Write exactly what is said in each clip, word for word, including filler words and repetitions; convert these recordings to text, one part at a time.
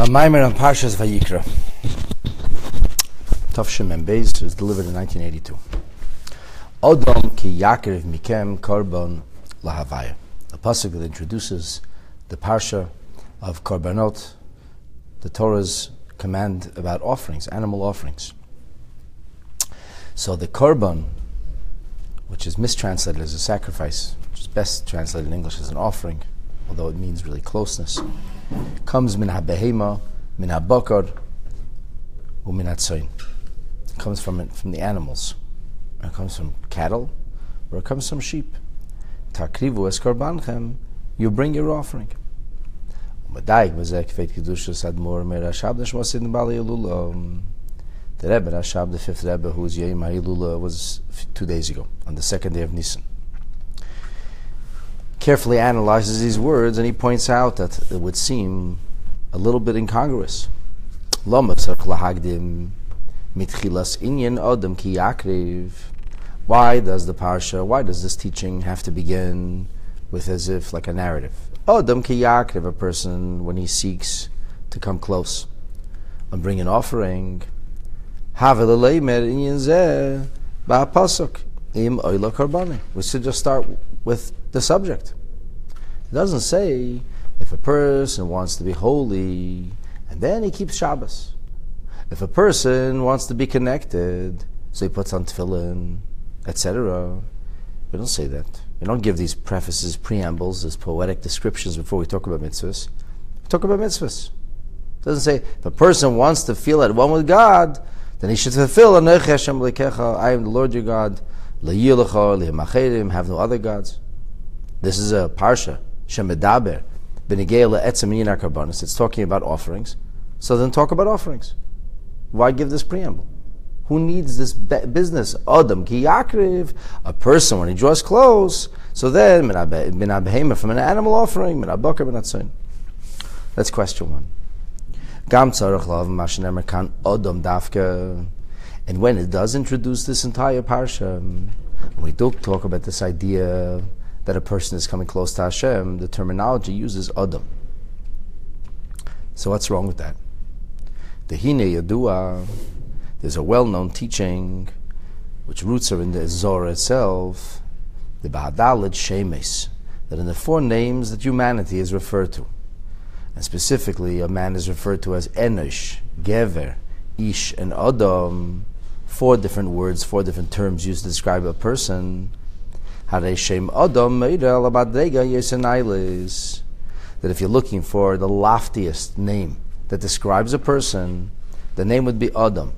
Maimer on Parshas Vayikra. Tavshim Mem Beis was delivered in nineteen eighty-two. Odom ki Yaakov mikem korban lahavaya. A pasuk that introduces the parsha of korbanot, the Torah's command about offerings, animal offerings. So the korban, which is mistranslated as a sacrifice, which is best translated in English as an offering, although it means really closeness, comes min ha-behema, min ha-bakar, u min ha-tzoyin. It comes from from the animals. It comes from cattle, or it comes from sheep. Takrivu es korbanchem, you bring your offering. U'madayik v'zeh k'feit kedushas admor mer Rashab neshmasid n'bali Elula. The Rebbe, Rashab, the fifth Rebbe, who was Yeim HaElula, was two days ago, on the second day of Nisan. Carefully analyzes these words, and he points out that it would seem a little bit incongruous. Why does the parsha, why does this teaching have to begin with as if like a narrative? Adam ki yakriv, a person when he seeks to come close and bring an offering. We should just start with the subject. It doesn't say if a person wants to be holy and then he keeps Shabbos. If a person wants to be connected, so he puts on tefillin, et cetera. We don't say that. We don't give these prefaces, preambles, these poetic descriptions before we talk about mitzvahs. We talk about mitzvahs. It doesn't say if a person wants to feel at one with God, then he should fulfill I am the Lord your God. Have no other gods. This is a parsha shemedaber b'negei le'etzem inyan karbanos. It's talking about offerings. So then talk about offerings. Why give this preamble? Who needs this be- business? Adam ki yakriv, a person when he draws close. So then min ha-behema, from an animal offering, min ha-bakar min ha-tzoyin. That's question one. Gam tzarich lav mashenemer kan Adam dafka. And when it does introduce this entire parsha, when we do talk about this idea that a person is coming close to Hashem, the terminology uses Adam. So what's wrong with that? The Hine Yadua, there's a well-known teaching, which roots are in the Zohar itself, the Ba'adalad Shemes, that in the four names that humanity is referred to, and specifically a man is referred to as Enosh, Gever, Ish, and Adam, four different words, four different terms used to describe a person. That if you're looking for the loftiest name that describes a person, the name would be Adam.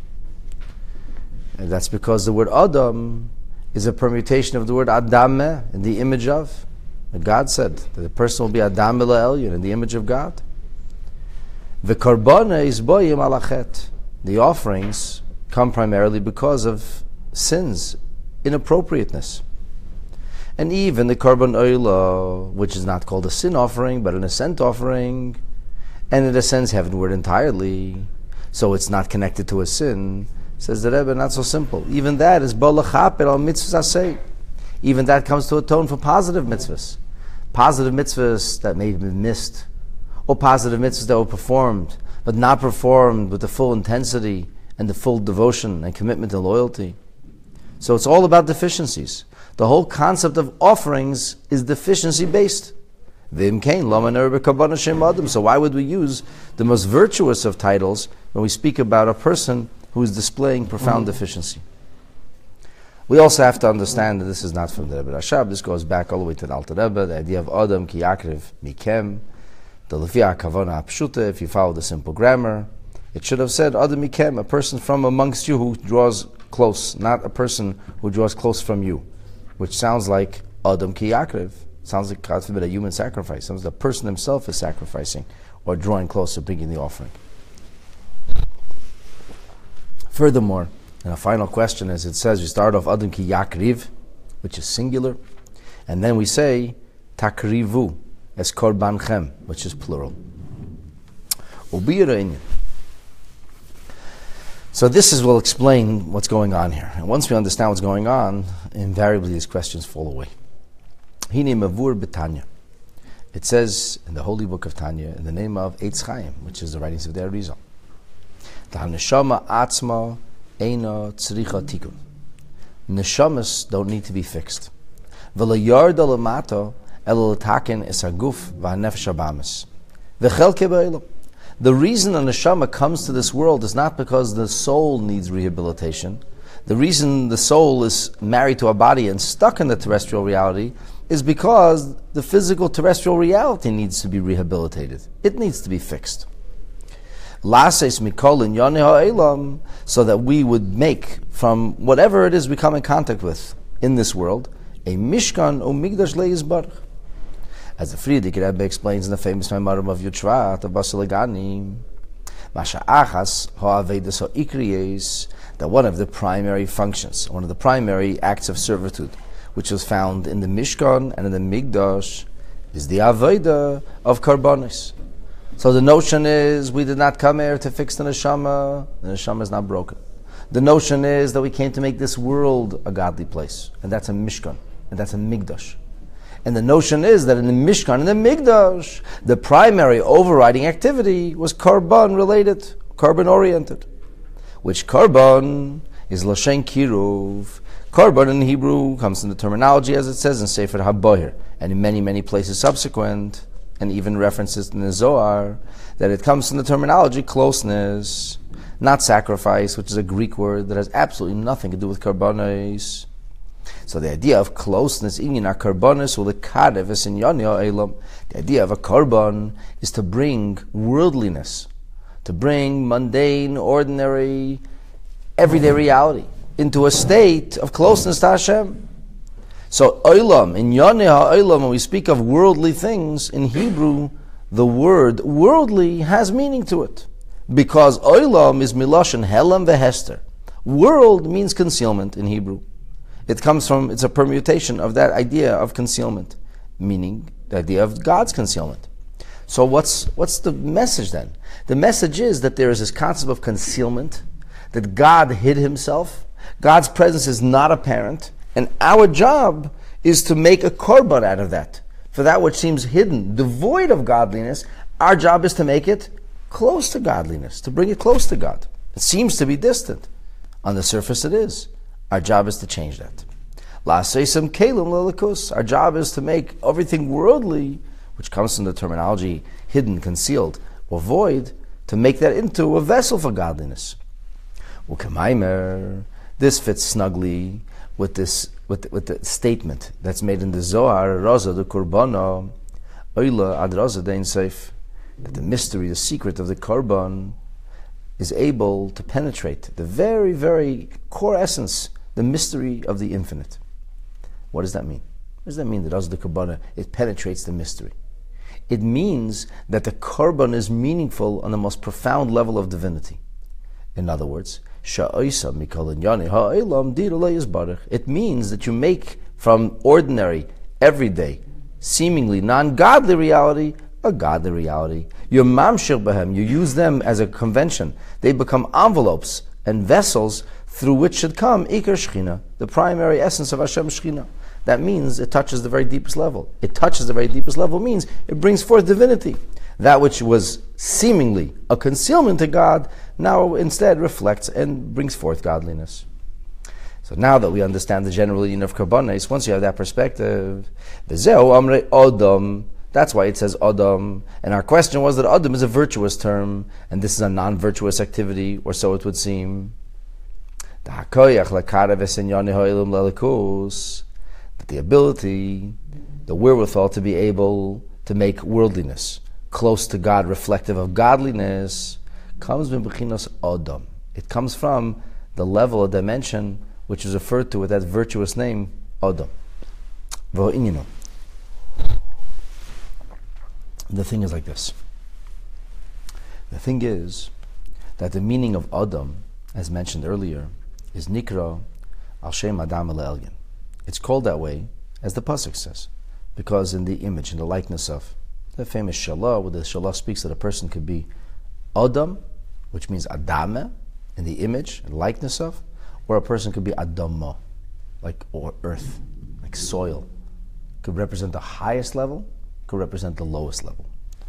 And that's because the word Adam is a permutation of the word Adameh, in the image of. And God said that the person will be Adam Elyon, in the image of God. The Karbana is boyim alachet. The offerings come primarily because of sins, inappropriateness. And even the Karban Oila, which is not called a sin offering, but an ascent offering, and it ascends heavenward entirely, so it's not connected to a sin, says the Rebbe, not so simple. Even that is Balachaper al mitzvahs asay. Even that comes to atone for positive mitzvahs. Positive mitzvahs that may have been missed, or positive mitzvahs that were performed, but not performed with the full intensity and the full devotion and commitment and loyalty. So it's all about deficiencies. The whole concept of offerings is deficiency-based. So why would we use the most virtuous of titles when we speak about a person who is displaying profound deficiency? We also have to understand that this is not from the Rebbe Rashab. This goes back all the way to the Alter Rebbe, the idea of Adam ki yakriv mikem, the Lefiah kavana apshuta. If you follow the simple grammar, it should have said Adam mikem, a person from amongst you who draws close, not a person who draws close from you, which sounds like Adam ki yakriv. Sounds like, God forbid, a human sacrifice. Sounds like the person himself is sacrificing or drawing close to bringing the offering. Furthermore, and a final question, as it says, we start off Adam ki yakriv, which is singular, and then we say takrivu as korbanchem, which is plural. So this is will explain what's going on here. And once we understand what's going on, invariably these questions fall away. Hine mavur betanya. It says in the holy book of Tanya, in the name of Eitz Chaim, which is the writings of the Arizal, the Neshama Atzma Eina Tzricha Tikkun. Neshamas don't need to be fixed. V'lo yarda l'mato elo l'taken es haguf v'hanefesh habamis. V'chelke ba'elam. The reason a neshama comes to this world is not because the soul needs rehabilitation. The reason the soul is married to a body and stuck in the terrestrial reality is because the physical terrestrial reality needs to be rehabilitated. It needs to be fixed. Lases mikol in yoneh ha'elam, so that we would make from whatever it is we come in contact with in this world a mishkan o migdash le'yizbarach. As the Frierdiker Rebbe explains in the famous Maimarim of Yutrat of Basilagani, Masha achas ha'avedas ha'ikriyes, that one of the primary functions, one of the primary acts of servitude, which was found in the Mishkan and in the Migdash, is the Aveda of Karbonis. So the notion is we did not come here to fix the neshama. The neshama is not broken. The notion is that we came to make this world a godly place, and that's a Mishkan, and that's a Migdash. And the notion is that in the Mishkan and the Migdash, the primary overriding activity was Karban related, Karban oriented, which Karban is Lashen Kiruv. Karban in Hebrew comes in the terminology as it says in Sefer HaBoher, and in many, many places subsequent, and even references in the Zohar, that it comes from the terminology closeness, not sacrifice, which is a Greek word that has absolutely nothing to do with karbonos. So the idea of closeness, in our karbonos, or the kadev, is in yoneh elam. The idea of a karban is to bring worldliness, to bring mundane, ordinary, everyday reality into a state of closeness to Hashem. So olam, in yoneh ha'olam, when we speak of worldly things, in Hebrew, the word worldly has meaning to it. Because olam is miloshen helam vehester. World means concealment in Hebrew. It comes from, it's a permutation of that idea of concealment, meaning the idea of God's concealment. So what's what's the message then? The message is that there is this concept of concealment, that God hid himself, God's presence is not apparent, and our job is to make a korban out of that. For that which seems hidden, devoid of godliness, our job is to make it close to godliness, to bring it close to God. It seems to be distant. On the surface it is. Our job is to change that. La'asesem kelim lelikus. Our job is to make everything worldly, which comes from the terminology hidden, concealed, or void, to make that into a vessel for godliness. Ukemaimer. This fits snugly with this, with the, with the statement that's made in the Zohar, Raza de Kurbana, Oila ad Raza dein Seif, that the mystery, the secret of the Korban is able to penetrate the very, very core essence, the mystery of the infinite. What does that mean? What does that mean that Raza de Kurbana, it penetrates the mystery? It means that the Korban is meaningful on the most profound level of divinity. In other words, it means that you make from ordinary, everyday, seemingly non-godly reality a godly reality. You mamshir behem, you use them as a convention. They become envelopes and vessels through which should come Iker Shechina, the primary essence of Hashem Shechina. That means it touches the very deepest level. It touches the very deepest level means it brings forth divinity. That which was seemingly a concealment to God now instead reflects and brings forth godliness. So now that we understand the general meaning of Karbonos, once you have that perspective, V'zeu amrei Odom, that's why it says Odom. And our question was that Odom is a virtuous term, and this is a non-virtuous activity, or so it would seem. That the ability, the wherewithal to be able to make worldliness close to God, reflective of godliness, comes from Bechinos Odom. It comes from the level, a dimension, which is referred to with that virtuous name, Odom. The thing is like this. The thing is that the meaning of Odom, as mentioned earlier, is Nikra al Shem Adam el Elyon. It's called that way, as the pasuk says, because in the image, in the likeness of the famous Shalah, where the Shalah speaks that a person could be Odom, which means Adame, in the image and likeness of, or a person could be Adamo, like or earth, like soil. Could represent the highest level, could represent the lowest level.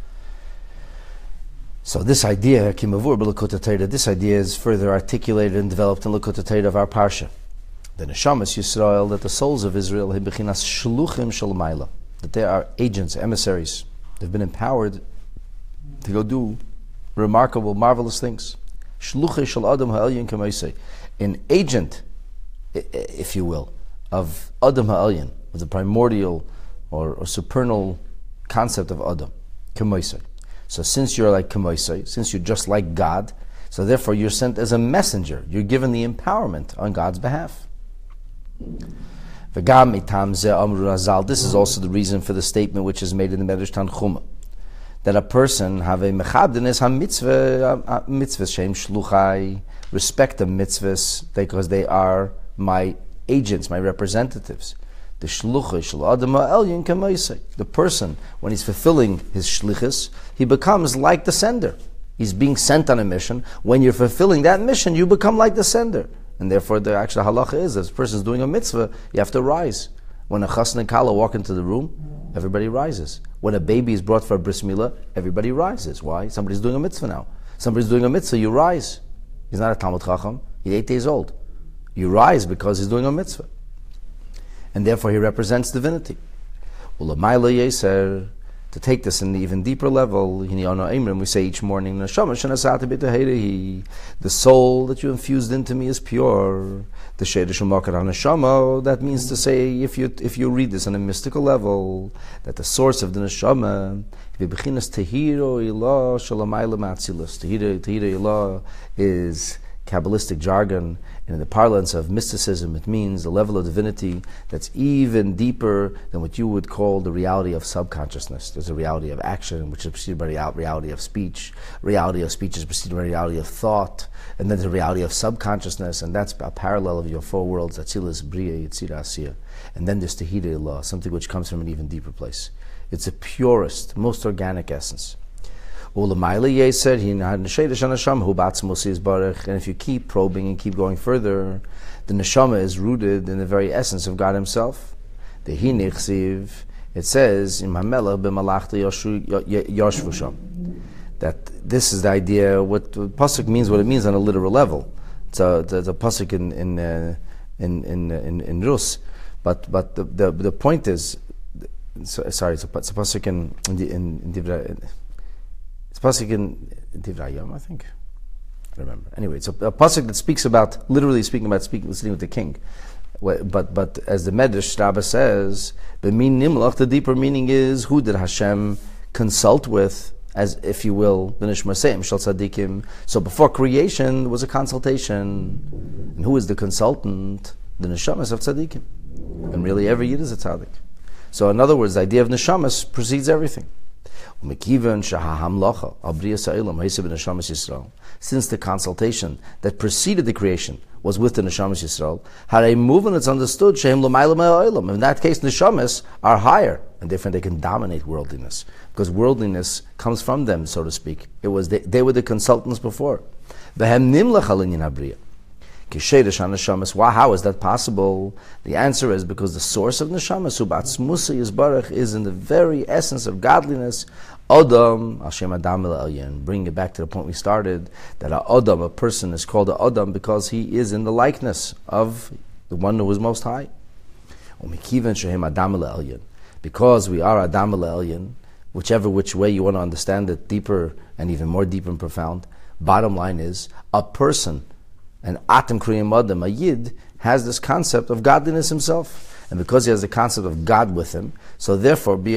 So this idea, Kimavur b'Likutei Torah, this idea is further articulated and developed in Likutei Torah of our parsha. The Neshamas Yisrael, that the souls of Israel, Bechinas Shluchim Shel Maila, that they are agents, emissaries. They've been empowered to go do remarkable, marvelous things. Shluchei Shel Adam Ha'elyon K'maisei, an agent, if you will, of Adam Ha'elyon, of the primordial or, or supernal concept of Adam, K'maisei. So since you're like K'maisei, since you're just like God, so therefore you're sent as a messenger. You're given the empowerment on God's behalf. This is also the reason for the statement which is made in the Medrash Tanchuma, that a person have a mechabdin is ha-mitzvah, mitzvah shem shluchai, respect the mitzvahs because they are my agents, my representatives. The shluchah shel adam ha'elyon k'maisei. The person, when he's fulfilling his shlichus, he becomes like the sender. He's being sent on a mission. When you're fulfilling that mission, you become like the sender. And therefore, the actual halacha is, as a person is doing a mitzvah, you have to rise. When a chassan and kala walk into the room, everybody rises. When a baby is brought for a bris milah, everybody rises. Why? Somebody's doing a mitzvah now. Somebody's doing a mitzvah, you rise. He's not a Talmud Chacham. He's eight days old. You rise because he's doing a mitzvah. And therefore he represents divinity. Ulamayla yeser, to take this in the even deeper level, we say each morning, the soul that you infused into me is pure. The neshama, that means to say, if you if you read this on a mystical level, that the source of the neshama, is Kabbalistic jargon, and in the parlance of mysticism, it means the level of divinity that's even deeper than what you would call the reality of subconsciousness. There's a reality of action, which is preceded by the reality of speech. Reality of speech is preceded by reality of thought, and then the reality of subconsciousness, and that's a parallel of your four worlds, Atzilus, Bria, Yetzirah, Asiyah. And then there's Tehidei Allah, something which comes from an even deeper place. It's the purest, most organic essence. And if you keep probing and keep going further, the neshama is rooted in the very essence of God Himself. The Hinichsiv, it says in that this is the idea. What pasuk means, what it means on a literal level. It's a, it's a pasuk in in, uh, in in in in Rus, but but the the, the point is, sorry, it's a, it's a pasuk in in in, in It's a pasuk in Divrayim, I think. I don't remember. Anyway, it's a, a pasuk that speaks about, literally speaking about speaking, listening with the king. But but as the Medrash Rabbah says, b'min nimlach, the deeper meaning is, who did Hashem consult with, as if you will, the nishmaseim shel tzaddikim. So before creation was a consultation, and who is the consultant? The neshamas of tzaddikim. And really, every yid is a tzaddik. So in other words, the idea of neshamas precedes everything. Since the consultation that preceded the creation was with the Neshamas Yisrael, had a movement that's understood, in that case, Neshamas are higher, and therefore they can dominate worldliness, because worldliness comes from them, so to speak. It was they, they were the consultants before. Why, how is that possible? The answer is because the source of Neshamas, is in the very essence of godliness. Adam, Hashem Adam el-Elyon. Bring it back to the point we started, that a Adam, a person, is called a Adam because he is in the likeness of the one who is most high. Because we are Adam el-Elyon, whichever which way you want to understand it, deeper and even more deep and profound, bottom line is, a person, an Atam Kriyam Adam, a Yid, has this concept of godliness himself. And because he has the concept of God with him, so therefore, and he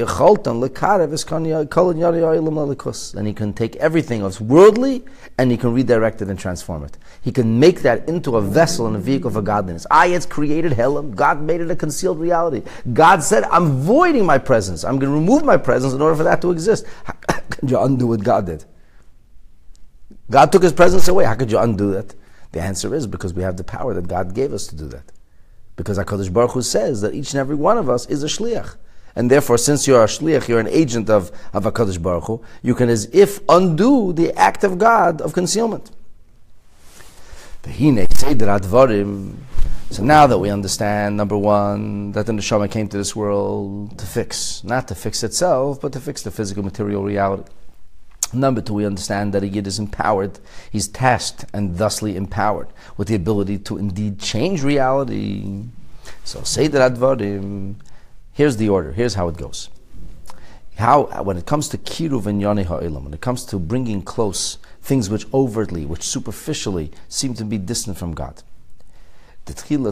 can take everything that's worldly and he can redirect it and transform it. He can make that into a vessel and a vehicle for godliness. I, it's created Helam. God made it a concealed reality. God said, I'm voiding my presence. I'm going to remove my presence in order for that to exist. How could you undo what God did? God took His presence away. How could you undo that? The answer is because we have the power that God gave us to do that. Because HaKadosh Baruch Hu says that each and every one of us is a shliach. And therefore, since you're a shliach, you're an agent of, of HaKadosh Baruch Hu, you can as if undo the act of God of concealment. So now that we understand, number one, that the neshama came to this world to fix, not to fix itself, but to fix the physical material reality. Number two, we understand that a yid is empowered, he's tasked and thusly empowered with the ability to indeed change reality. So Seder Advarim, here's the order, here's how it goes. How, when it comes to kiruv and yonei ha'olam, when it comes to bringing close things which overtly, which superficially seem to be distant from God, the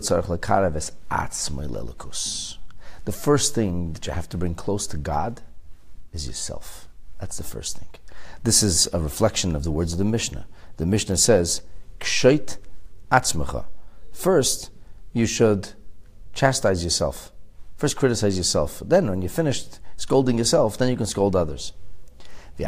first thing that you have to bring close to God is yourself. That's the first thing. This is a reflection of the words of the Mishnah. The Mishnah says, Ksheit atzmecha. First, you should chastise yourself. First criticize yourself. Then when you're finished scolding yourself, then you can scold others. So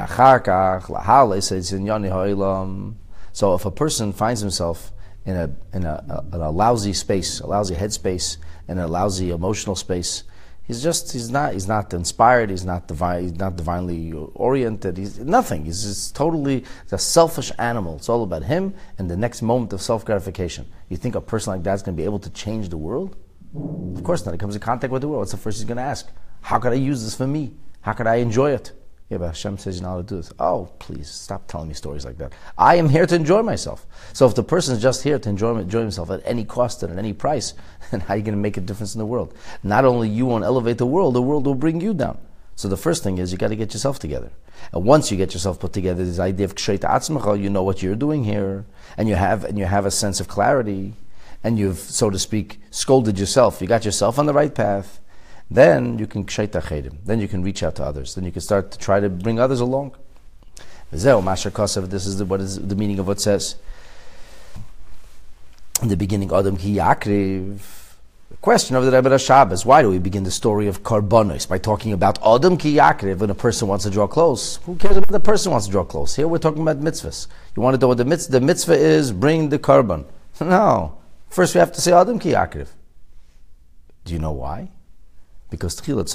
if a person finds himself in a in a, a, a lousy space, a lousy headspace, in a lousy emotional space, he's just he's not he's not inspired, he's not divine, he's not divinely oriented, he's nothing. He's just totally a selfish animal. It's all about him and the next moment of self-gratification. You think a person like that's going to be able to change the world? Of course not. He comes in contact with the world. What's the first he's going to ask? How could I use this for me? How could I enjoy it? Yeah, but Hashem says you're not allowed to do this. Oh, please, stop telling me stories like that. I am here to enjoy myself. So if the person is just here to enjoy, enjoy himself at any cost and at any price, then how are you going to make a difference in the world? Not only you won't elevate the world, the world will bring you down. So the first thing is you got to get yourself together. And once you get yourself put together, this idea of ksheit atzmecha, you know what you're doing here, and you have and you have a sense of clarity, and you've, so to speak, scolded yourself. You got yourself on the right path. Then you can ksheit achedim. Then you can reach out to others. Then you can start to try to bring others along. This is the, what is the meaning of what it says in the beginning. Adam ki yakriv. The question of the Rebbe Shabbos: why do we begin the story of karbonos by talking about Adam ki yakriv when a person wants to draw close? Who cares if the person wants to draw close? Here we're talking about mitzvahs. You want to know what the mitzvah? The mitzvah is bring the carbon. No. First we have to say Adam ki yakriv. Do you know why? Because first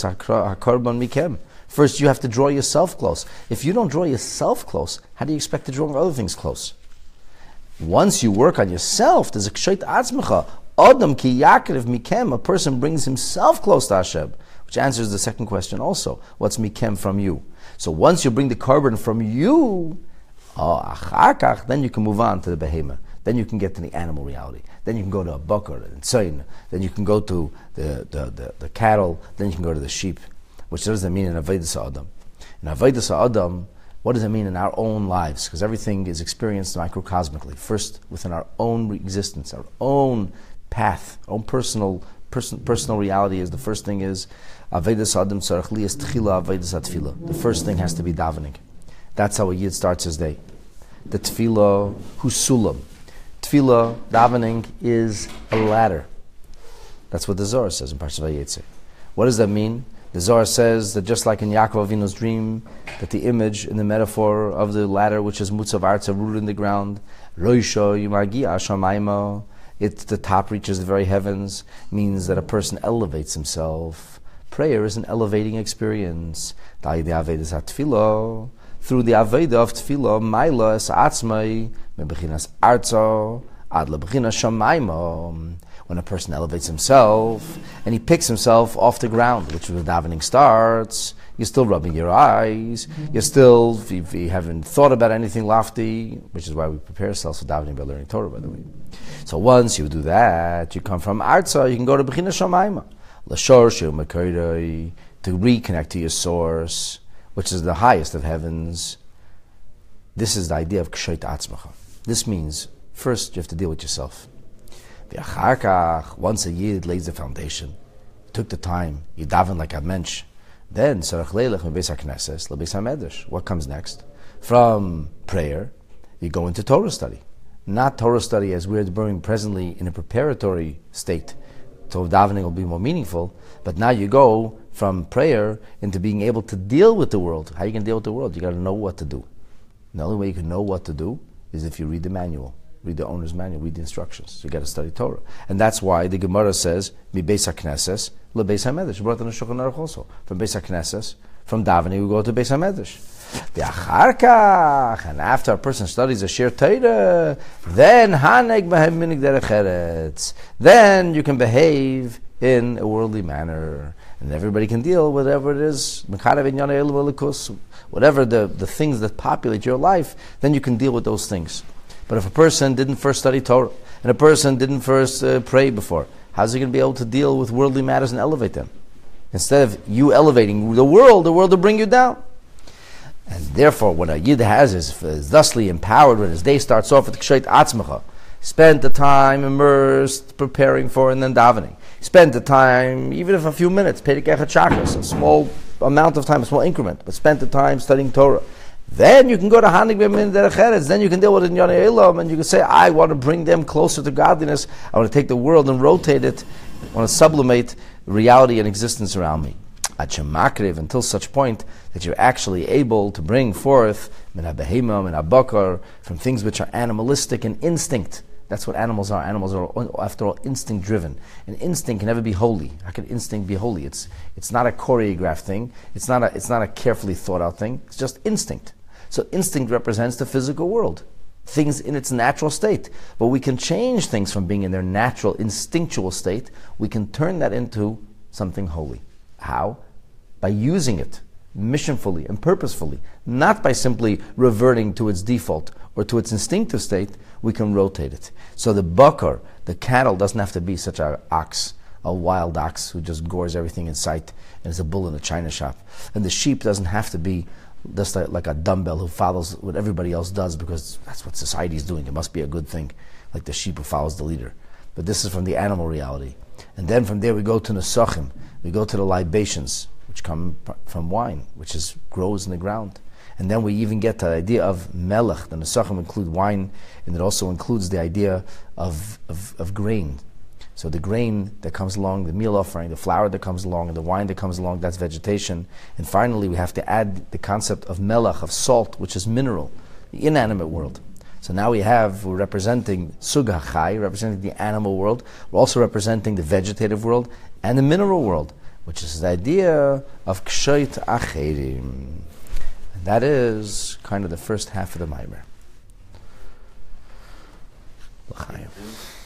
you have to draw yourself close. If you don't draw yourself close, how do you expect to draw other things close? Once you work on yourself, there's a ksheit atzmecha. Adam ki yakriv mikem, a person brings himself close to Hashem, which answers the second question also. What's mikem from you? So once you bring the carbon from you, oh, then you can move on to the behemoth. Then you can get to the animal reality. Then you can go to a bakar and tzayin. Then you can go to the, the, the, the cattle. Then you can go to the sheep. Which does that mean in Avodas Adam? In Avodas Adam, what does it mean in our own lives? Because everything is experienced microcosmically. First, within our own existence, our own path, our own personal person, personal reality is the first thing is Avodas Adam tzarich li es tchila Avodas HaTefillah. The first thing has to be davening. That's how a yid starts his day. The tefillah hu sulam. Tefillah, davening, is a ladder. That's what the Zohar says in Parshat Vayetze. What does that mean? The Zohar says that just like in Yaakov Avinu's dream, that the image in the metaphor of the ladder, which is mutzav arza, rooted in the ground, roisho yumagia shamayma, it the top reaches the very heavens, means that a person elevates himself. Prayer is an elevating experience. Through the Aveda of Tefillah, Maila es atzmai, mebechinas arzo, ad lebechinas shamayma. When a person elevates himself, and he picks himself off the ground, which is where davening starts, you're still rubbing your eyes, you're still, if you haven't thought about anything lofty, which is why we prepare ourselves for davening by learning Torah, by the way. So once you do that, you come from arzo, you can go to bechinas shamayma, l'shor shel mekoiroi, to reconnect to your source, which is the highest of heavens. This is the idea of ksheit atzmecha. This means, first you have to deal with yourself. Once a yid lays the foundation, took the time, you daven like a mensch, then what comes next? From prayer, you go into Torah study. Not Torah study as we're doing presently in a preparatory state, so davening will be more meaningful, but now you go from prayer into being able to deal with the world. How are you going to deal with the world? You got to know what to do. The only way you can know what to do is if you read the manual. Read the owner's manual, read the instructions. You got to study Torah. And that's why the Gemara says, Mi Beis HaKnesses, Le Beis HaMedrash. We brought in the Shulchan Aruch also. From Beis HaKnesses, from davening, we go to Beis HaMedrash. And after a person studies a Shir Torah, then Haneg Behem Minig Derech Eretz. Then you can behave in a worldly manner. And everybody can deal with whatever it is, whatever the, the things that populate your life, then you can deal with those things. But if a person didn't first study Torah, and a person didn't first uh, pray before, how's he going to be able to deal with worldly matters and elevate them? Instead of you elevating the world, the world will bring you down. And therefore, what a Yid has is, is thusly empowered when his day starts off with Kshayt Atzmacha. Spend the time immersed, preparing for, and then davening. Spend the time, even if a few minutes, Perek Echad Shachos, a small amount of time, a small increment, but spend the time studying Torah. Then you can go to Hanik B'Min Derech Eretz. Then you can deal with it in Yonei Elam, and you can say, I want to bring them closer to godliness. I want to take the world and rotate it. I want to sublimate reality and existence around me. Achamakrev, until such point that you're actually able to bring forth Min HaBehema, Min HaBakar, from things which are animalistic and instinct. That's what animals are. Animals are, after all, instinct-driven. And instinct can never be holy. How can instinct be holy? It's it's not a choreographed thing. It's not a it's not a carefully thought-out thing. It's just instinct. So instinct represents the physical world, things in its natural state. But we can change things from being in their natural, instinctual state. We can turn that into something holy. How? By using it missionfully and purposefully, not by simply reverting to its default or to its instinctive state. We can rotate it. So the bakar, the cattle, doesn't have to be such an ox, a wild ox who just gores everything in sight and is a bull in a china shop. And the sheep doesn't have to be just like a dumbbell who follows what everybody else does because that's what society is doing. It must be a good thing, like the sheep who follows the leader. But this is from the animal reality. And then from there we go to Nesachim. We go to the libations, which come from wine, which is grows in the ground. And then we even get to the idea of melech. The Nesachim include wine, and it also includes the idea of, of, of grain. So the grain that comes along, the meal offering, the flour that comes along, and the wine that comes along, that's vegetation. And finally, we have to add the concept of melech, of salt, which is mineral, the inanimate world. So now we have, we're representing Sug HaChai, representing the animal world. We're also representing the vegetative world and the mineral world, which is the idea of Kshayt Acherim. And that is kind of the first half of the Maimer. L'chaim.